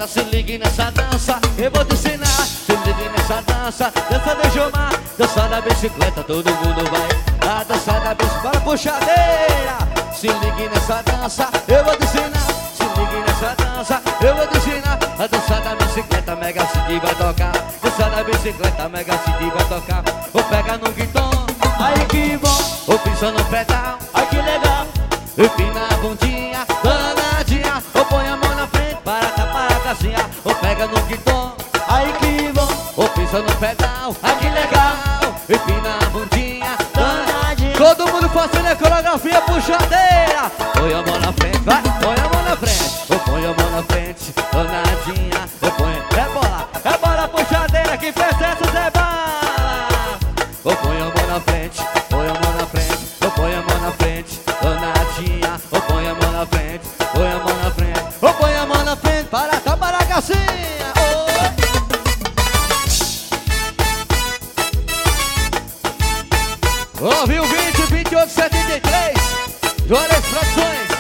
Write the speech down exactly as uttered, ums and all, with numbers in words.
Agora se ligue nessa dança, eu vou te ensinar. Se ligue nessa dança, dança de Jomar. Dança da bicicleta, todo mundo vai. A dança da bicicleta, bora puxadeira. Se ligue nessa dança, eu vou te ensinar. Se ligue nessa dança, eu vou te ensinar. A dança da bicicleta, Mega City vai tocar. Dança da bicicleta, Mega City vai tocar. Ou pega no guitom, Aí que bom, ou pisa no pedal, ai que legal. empina a bundinha, danadinha. Ou põe a mão na frente para tapar a casinha. Ou pega no guitom, Aí que bom, ou pisa no pedal, ah que legal. Empina a bundinha, danadinha. todo mundo fazendo a coreografia puxadeira. Põe a mão na frente, vai, põe a mão na frente. Ou põe a mão na frente, danadinha. Ou põe, é bola, é bola puxadeira. Que fez essa Zé Bala. Ou põe a mão na frente, põe a mão na frente. Ou põe a mão na frente, danadinha. Ou põe a mão na frente, põe a mão na frente. Ou põe a mão na frente para tapar a casinha. Ouviu vinte, vinte e oito, setenta e três Juarez Produções.